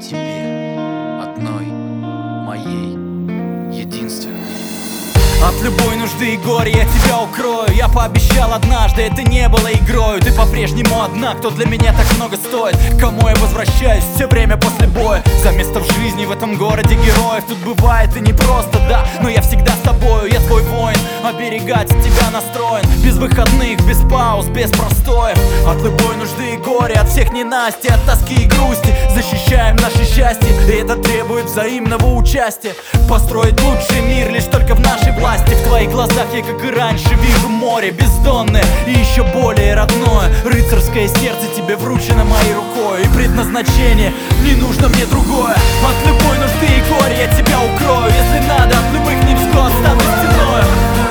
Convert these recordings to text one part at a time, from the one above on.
тебе, одной, моей, единственной. От любой нужды и горя я тебя укрою. Я пообещал однажды, это не было игрою. Ты по-прежнему одна, кто для меня так много стоит. К кому я возвращаюсь все время после боя. За место в жизни в этом городе героев. Тут бывает и не просто, да, но я всегда с тобою. Я твой воин, оберегать тебя настроен. Без выходных, без пауз, без простоев. От любой нужды и горя, от всех ненастий, от тоски и грусти защищаем наше счастье, и это требует взаимного участия. Построить лучший мир лишь только в нашей власти. В твоих глазах я, как и раньше, вижу море бездонное и еще более родное. Рыцарское сердце тебе вручено моей рукой, и предназначение не нужно мне другое. От любой нужды и горя я тебя укрою. Если надо, от любых невзгод стану стеною.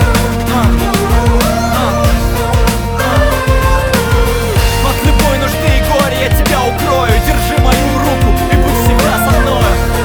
От любой нужды и горя я тебя укрою. Держи мою руку и будь всегда со мною.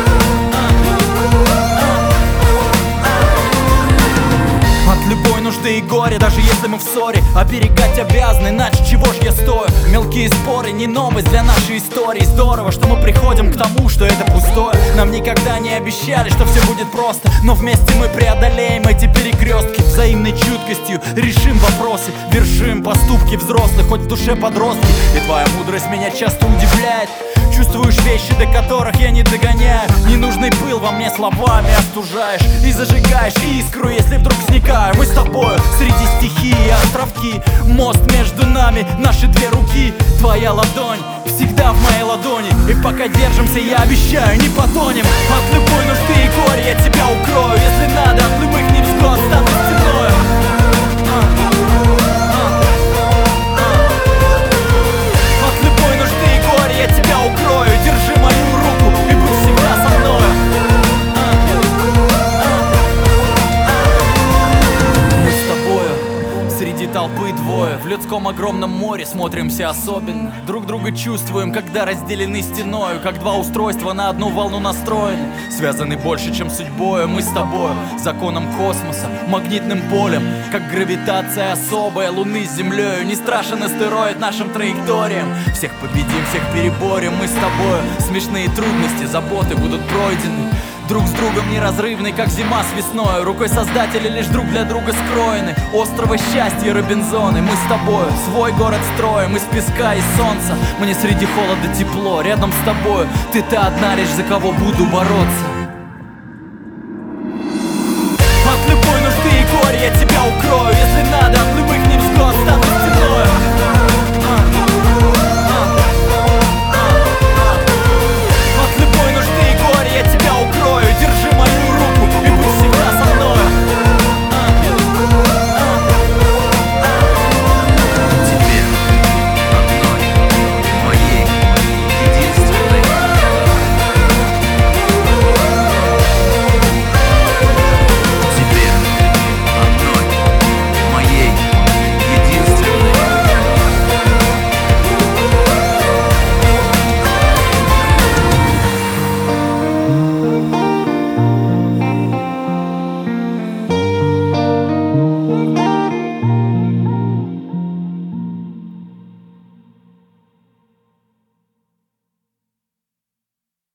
От любой нужды и горя, даже если мы в ссоре, оберегать обязаны, иначе чего ж я стою? Мелкие споры не новость для нашей истории. Здорово, что мы приходим к тому, что это пустое. Нам никогда не обещали, что все будет просто, но вместе мы преодолеем эти перекрестки. Взаимной чуткостью решим вопросы, вершим поступки взрослых, хоть в душе подростки. И твоя мудрость меня часто удивляет. Чувствуешь вещи, до которых я не догоняю. Ненужный пыл во мне словами остужаешь и зажигаешь искру, если вдруг сникаю. Мы с тобою среди стихии и островки. Мост между нами, наши две руки. Твоя ладонь всегда в моей ладони, и пока держимся, я обещаю, не потонем. От любой нужды и горя я тебя укрою. Если надо, от любых невзгод стану стеною. От любой нужды и горя я тебя укрою. Держи мою руку и будь всегда со мною. Мы с тобою среди толпы двое. В людском огромном море смотримся особенно. Друг друга чувствуем, когда разделены стеною. Как два устройства на одну волну настроены. Связаны больше, чем судьбою. Мы с тобою законом космоса, магнитным полем. Как гравитация особая Луны с Землей. Не страшен астероид нашим траекториям. Всех победим, всех переборем. Мы с тобою смешные трудности, заботы будут пройдены. Друг с другом неразрывный, как зима с весной. Рукой создателя лишь друг для друга скроены. Острова счастья Робинзоны. Мы с тобою свой город строим из песка и солнца. Мне среди холода тепло, рядом с тобою. Ты та одна лишь, за кого буду бороться. От любой нужды и горя я тебя укрою. Если надо, от любых